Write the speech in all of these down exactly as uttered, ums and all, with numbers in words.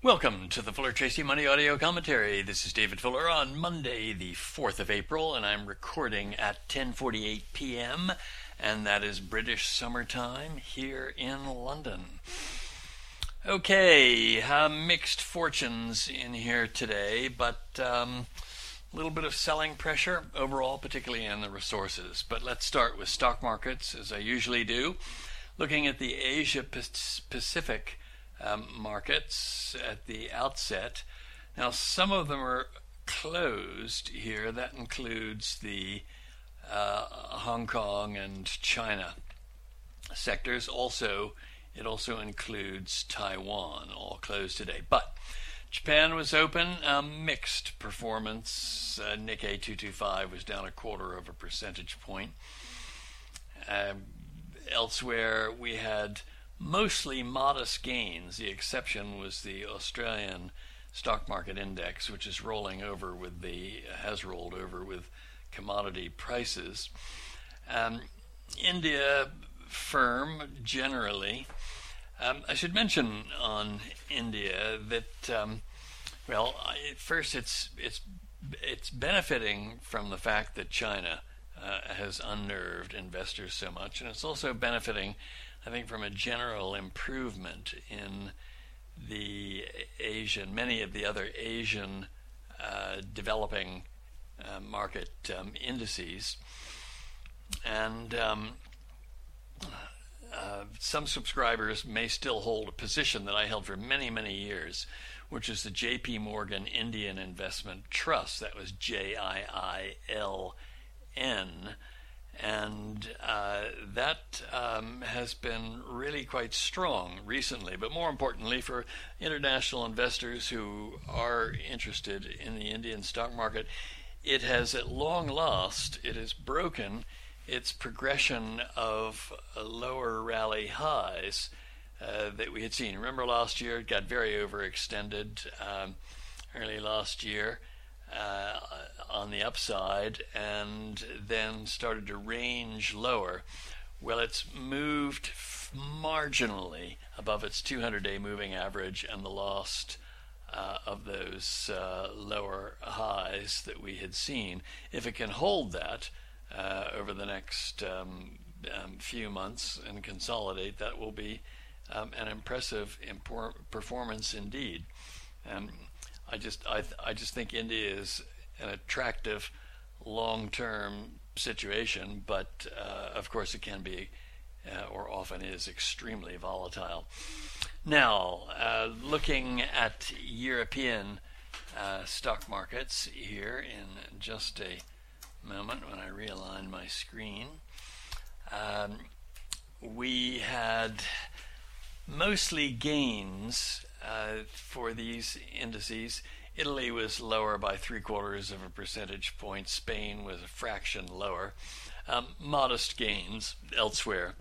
Welcome to the Fuller Tracy Money Audio Commentary. This is David Fuller on Monday, the fourth of April, and I'm recording at ten forty-eight p.m., and that is British summertime here in London. Okay, uh, mixed fortunes in here today, but um, a little bit of selling pressure overall, particularly in the resources. But let's start with stock markets, as I usually do, looking at the Asia Pacific Um, markets at the outset. Now, some of them are closed here. That includes the uh, Hong Kong and China sectors. Also, it also includes Taiwan, all closed today. But Japan was open, um, mixed performance. Uh, Nikkei two twenty-five was down a quarter of a percentage point. Uh, elsewhere, we had mostly modest gains. The exception was the Australian stock market index, which is rolling over with the has rolled over with commodity prices. Um, India firm generally. Um, I should mention on India that um, well, I, first it's it's it's benefiting from the fact that China uh, has unnerved investors so much, and it's also benefiting, I think, from a general improvement in the Asian, many of the other Asian uh, developing uh, market um, indices. And um, uh, some subscribers may still hold a position that I held for many, many years, which is the J P Morgan Indian Investment Trust. That was J I I L N. And uh, that um, has been really quite strong recently. But more importantly, for international investors who are interested in the Indian stock market, it has at long last, it has broken its progression of uh, lower rally highs uh, that we had seen. Remember last year, it got very overextended um, early last year. Uh, on the upside, and then started to range lower. Well, it's moved f- marginally above its two hundred day moving average and the last uh, of those uh, lower highs that we had seen. If it can hold that uh, over the next um, um, few months and consolidate, that will be um, an impressive impor- performance indeed. Um, I just I I just think India is an attractive long-term situation, but uh, of course it can be uh, or often is extremely volatile. Now, uh, looking at European uh, stock markets here in just a moment when I realign my screen, um, we had mostly gains Uh, for these indices. Italy was lower by three quarters of a percentage point. Spain was a fraction lower. Um, modest gains elsewhere,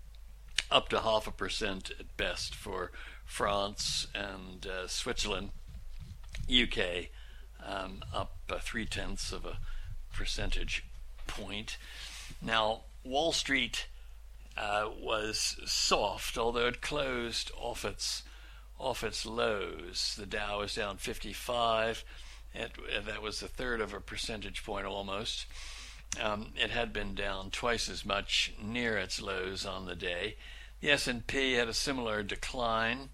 up to half a percent at best for France and uh, Switzerland. U K um, up uh, three tenths of a percentage point. Now, Wall Street uh, was soft, although it closed off its off its lows. The Dow was down fifty-five. It, that was a third of a percentage point almost. Um, it had been down twice as much near its lows on the day. The S and P had a similar decline,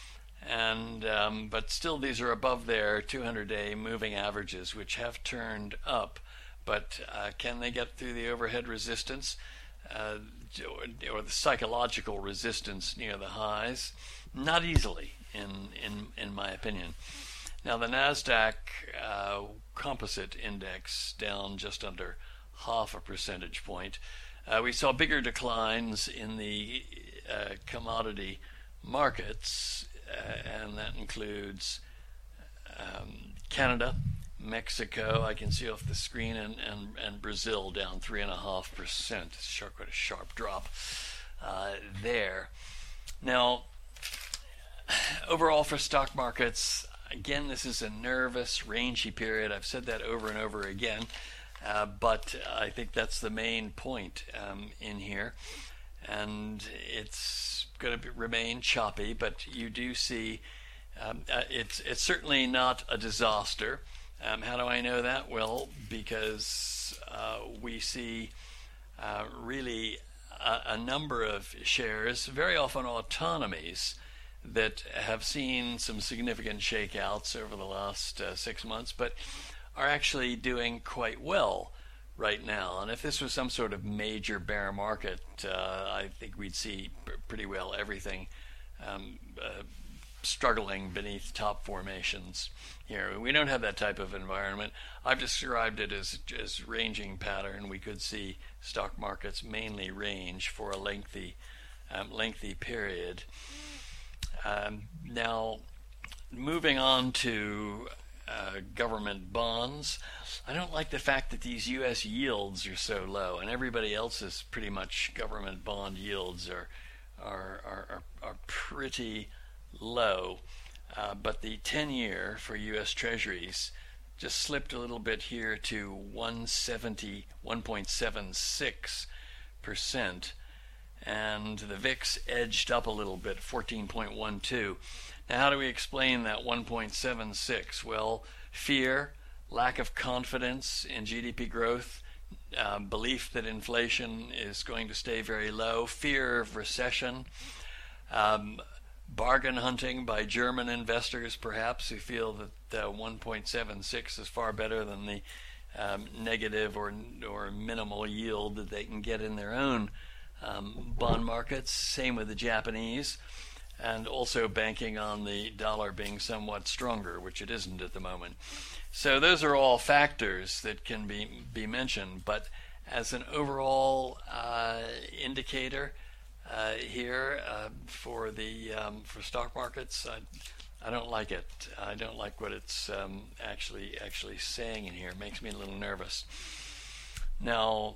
and um, but still these are above their two hundred day moving averages, which have turned up. But uh, can they get through the overhead resistance uh, or, or the psychological resistance near the highs? Not easily, in, in in my opinion. Now, the NASDAQ uh, Composite Index down just under half a percentage point. Uh, we saw bigger declines in the uh, commodity markets, uh, and that includes um, Canada, Mexico, I can see off the screen, and, and, and Brazil down three point five percent. Sharp, quite a sharp drop uh, there. Now, overall for stock markets, again, this is a nervous, rangy period. I've said that over and over again, uh, but I think that's the main point um, in here. And it's going to remain choppy, but you do see Um, uh, it's it's certainly not a disaster. Um, how do I know that? Well, because uh, we see uh, really a, a number of shares, very often autonomies, that have seen some significant shakeouts over the last uh, six months, but are actually doing quite well right now. And if this was some sort of major bear market, uh, I think we'd see p- pretty well everything um, uh, struggling beneath top formations here. We don't have that type of environment. I've described it as as ranging pattern. We could see stock markets mainly range for a lengthy um, lengthy period. Um, now, moving on to uh, government bonds, I don't like the fact that these U S yields are so low, and everybody else's pretty much government bond yields are are are, are, are pretty low. Uh, but the ten-year for U S Treasuries just slipped a little bit here to one seventy, one point seven six percent. And the V I X edged up a little bit, fourteen point one two. Now, how do we explain that one point seven six? Well, fear, lack of confidence in G D P growth, uh, belief that inflation is going to stay very low, fear of recession, um, bargain hunting by German investors, perhaps, who feel that uh, one point seven six is far better than the um, negative or or minimal yield that they can get in their own Um, bond markets. Same with the Japanese, and also banking on the dollar being somewhat stronger, which it isn't at the moment. So those are all factors that can be be mentioned, but as an overall uh, indicator uh, here uh, for the um, for stock markets, I, I don't like it. I don't like what it's um, actually actually saying in here. It makes me a little nervous. Now,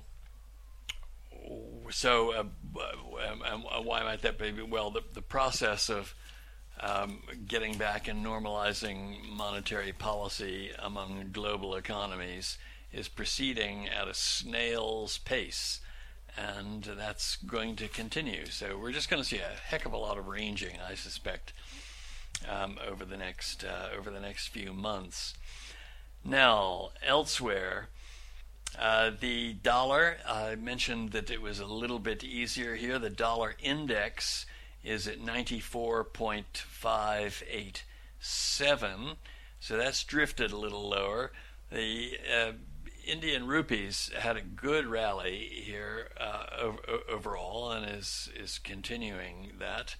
So uh, um, why might that be? Well, the, the process of um, getting back and normalizing monetary policy among global economies is proceeding at a snail's pace, and that's going to continue. So we're just going to see a heck of a lot of ranging, I suspect, um, over the next uh, over the next few months. Now, elsewhere, Uh, the dollar, I mentioned that it was a little bit easier here. The dollar index is at ninety-four point five eight seven, so that's drifted a little lower. The uh, Indian rupees had a good rally here uh, over, overall, and is is continuing that.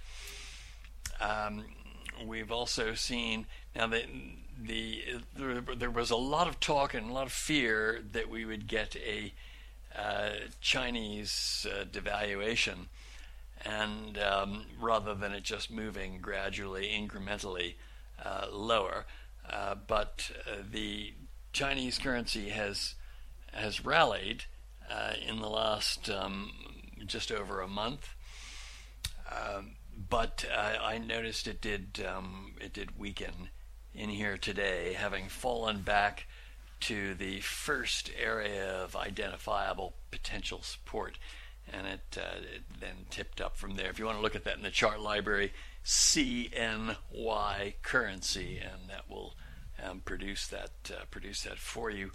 Um, we've also seen now that the there, there was a lot of talk and a lot of fear that we would get a uh, Chinese uh, devaluation, and um, rather than it just moving gradually, incrementally uh, lower, uh, but uh, the Chinese currency has has rallied uh, in the last um, just over a month. Um, but uh, I noticed it did um, it did weaken in here today, having fallen back to the first area of identifiable potential support, and it, uh, it then tipped up from there. If you want to look at that in the chart library, C N Y currency, and that will um, produce that uh, produce that for you.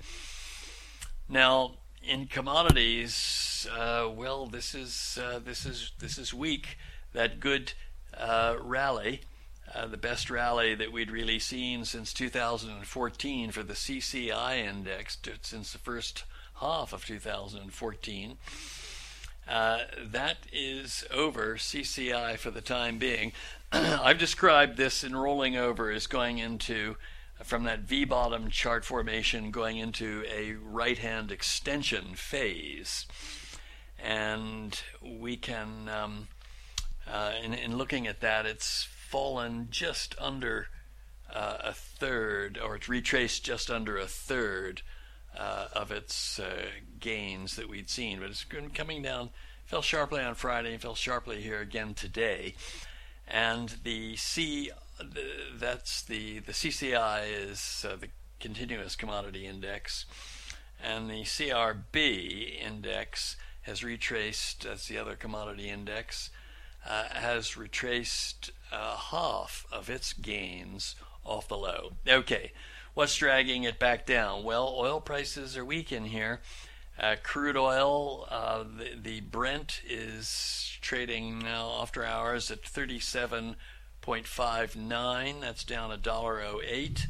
Now, in commodities, uh, well, this is uh, this is this is weak. That good uh, rally. Uh, the best rally that we'd really seen since two thousand fourteen for the C C I index, to, since the first half of two thousand fourteen. Uh, that is over. C C I for the time being. I've described this in rolling over as going into, from that V-bottom chart formation, going into a right-hand extension phase. And we can, um, uh, in, in looking at that, it's fallen just under uh, a third, or it's retraced just under a third uh, of its uh, gains that we'd seen. But it's been coming down, fell sharply on Friday, fell sharply here again today. And the C, the, that's the, the C C I is uh, the continuous commodity index, and the C R B index has retraced, that's the other commodity index, uh, has retraced uh, half of its gains off the low. Okay, what's dragging it back down? Well, oil prices are weak in here. Uh, crude oil, uh, the, the Brent is trading now after hours at thirty-seven point five nine. That's down a dollar oh eight,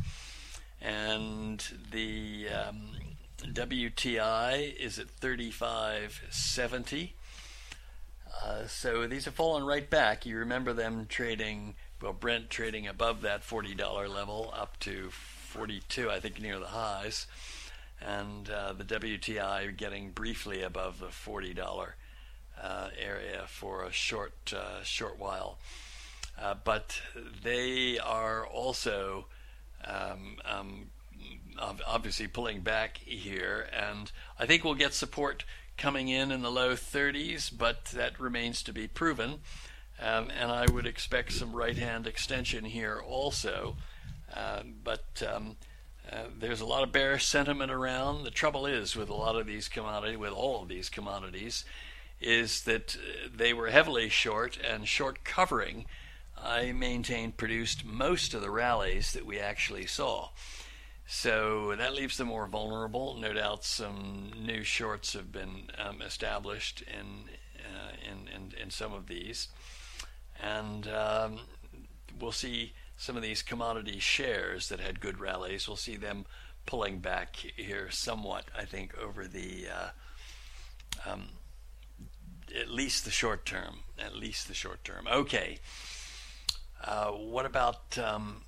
and the um, W T I is at thirty-five seventy. Uh, so these have fallen right back. You remember them trading, well, Brent trading above that forty dollar level up to forty-two, I think, near the highs, and uh, the W T I getting briefly above the forty dollar uh, area for a short uh, short while. Uh, but they are also um, um, obviously pulling back here, and I think we'll get support coming in in the low thirties, but that remains to be proven. Um, and I would expect some right-hand extension here also. Uh, but um, uh, there's a lot of bearish sentiment around. The trouble is with a lot of these commodities, with all of these commodities, is that they were heavily short, and short covering, I maintain, produced most of the rallies that we actually saw. So that leaves them more vulnerable. No doubt some new shorts have been um, established in, uh, in, in in some of these. And um, we'll see some of these commodity shares that had good rallies, we'll see them pulling back here somewhat, I think, over the, uh, um, at least the short term, at least the short term. Okay. Uh, what about um,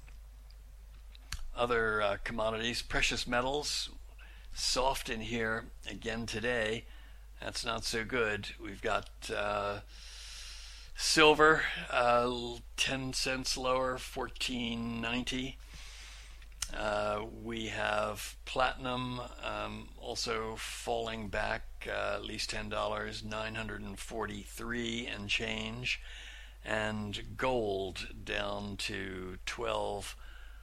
other uh, commodities? Precious metals, soft in here again today. That's not so good. We've got uh, silver, uh, ten cents lower, fourteen ninety. Uh, we have platinum um, also falling back uh, at least ten dollars, nine hundred forty-three and change. And gold down to twelve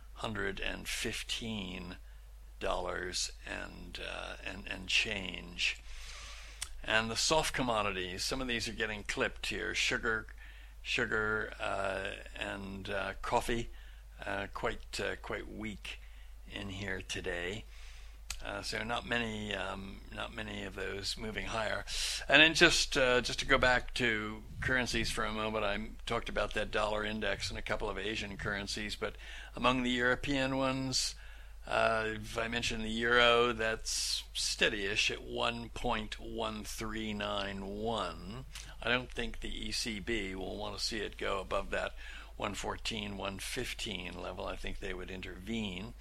fifteen dollars and, uh, and, and change. And the soft commodities, some of these are getting clipped here. Sugar, sugar uh, and uh, coffee, uh, quite uh, quite weak in here today. Uh, so not many, um, not many of those moving higher. And then just uh, just to go back to currencies for a moment, I talked about that dollar index and a couple of Asian currencies, but among the European ones, uh, if I mentioned the euro, that's steady-ish at one point one three nine one. I don't think the E C B will want to see it go above that one fourteen, one fifteen level. I think they would intervene.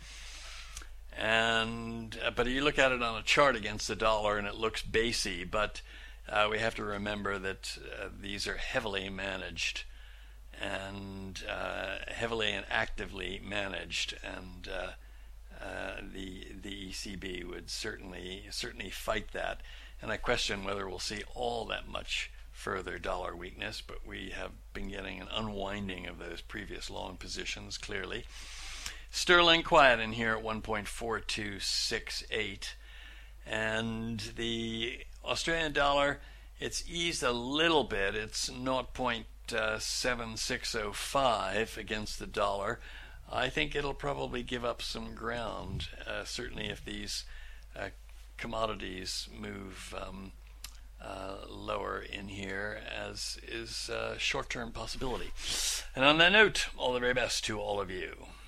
And uh, but you look at it on a chart against the dollar and it looks basey, but uh, we have to remember that uh, these are heavily managed and uh, heavily and actively managed, and uh, uh, the the E C B would certainly certainly fight that. And I question whether we'll see all that much further dollar weakness, but we have been getting an unwinding of those previous long positions clearly. Sterling quiet in here at one point four two six eight, and the Australian dollar, it's eased a little bit. It's zero point seven six zero five against the dollar. I think it'll probably give up some ground, uh, certainly if these uh, commodities move um, uh, lower in here, as is a short-term possibility. And on that note, all the very best to all of you.